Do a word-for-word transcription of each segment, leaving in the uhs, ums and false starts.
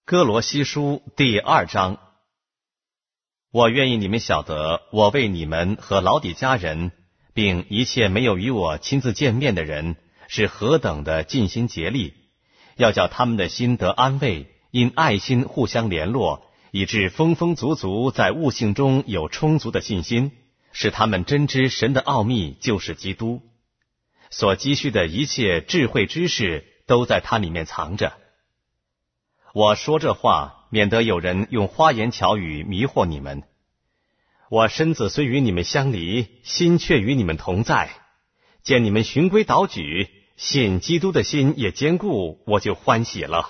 哥罗西书第二章。我愿意你们晓得，我为你们和老底嘉人，并一切没有与我亲自见面的人，是何等的尽心竭力，要叫他们的心得安慰，因爱心互相联络，以致丰丰足足在悟性中有充足的信心，使他们真知神的奥秘就是基督，所积蓄的一切智慧知识都在他里面藏着。我说这话，免得有人用花言巧语迷惑你们。我身子虽与你们相离，心却与你们同在。见你们循规蹈矩，信基督的心也坚固，我就欢喜了。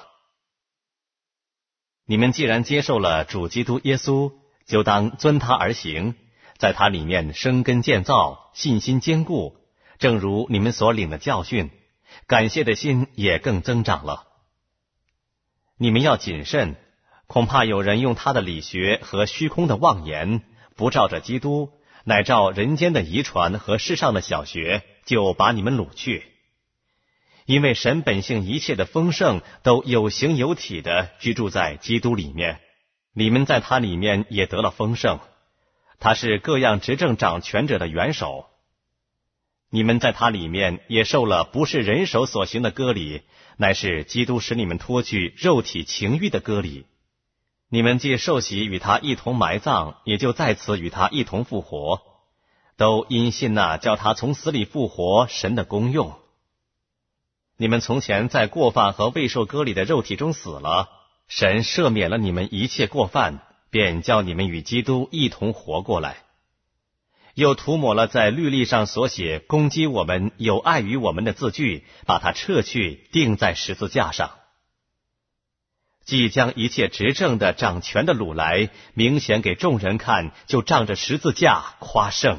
你们既然接受了主基督耶稣，就当遵他而行，在他里面生根建造，信心坚固，正如你们所领的教训，感谢的心也更增长了。你们要谨慎，恐怕有人用他的理学和虚空的妄言，不照着基督，乃照人间的遗传和世上的小学，就把你们掳去。因为神本性一切的丰盛都有形有体的居住在基督里面，你们在他里面也得了丰盛。他是各样执政掌权者的元首。你们在他里面也受了不是人手所行的割礼，乃是基督使你们脱去肉体情欲的割礼。你们既受洗与他一同埋葬，也就在此与他一同复活，都因信那叫他从死里复活神的功用。你们从前在过犯和未受割礼的肉体中死了，神赦免了你们一切过犯，便叫你们与基督一同活过来。又涂抹了在律例上所写攻击我们有碍于我们的字句，把它撤去，钉在十字架上。既将一切执政的掌权的掳来，明显给众人看，就仗着十字架夸胜。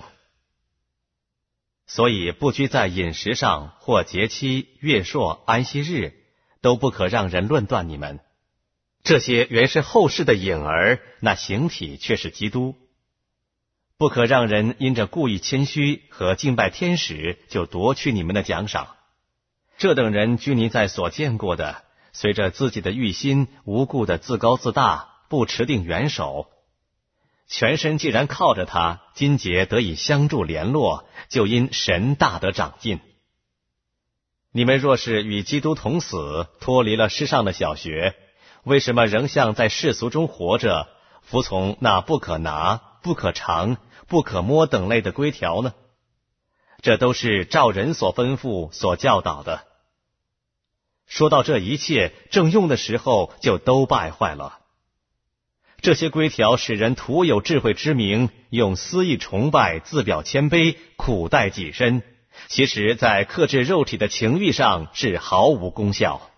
所以不拘在饮食上，或节期、月朔、安息日，都不可让人论断你们。这些原是后世的影儿，那形体却是基督。不可让人因着故意谦虚和敬拜天使，就夺去你们的奖赏。这等人拘泥在所见过的，随着自己的欲心，无故的自高自大，不持定元首。全身既然靠着他，筋节得以相助联络，就因神大得长进。你们若是与基督同死，脱离了世上的小学，为什么仍像在世俗中活着，服从那不可拿、不可尝、不可摸等类的规条呢？这都是照人所吩咐、所教导的。说到这一切，正用的时候就都败坏了。这些规条使人徒有智慧之名，用私意崇拜，自表谦卑，苦待己身，其实在克制肉体的情欲上是毫无功效。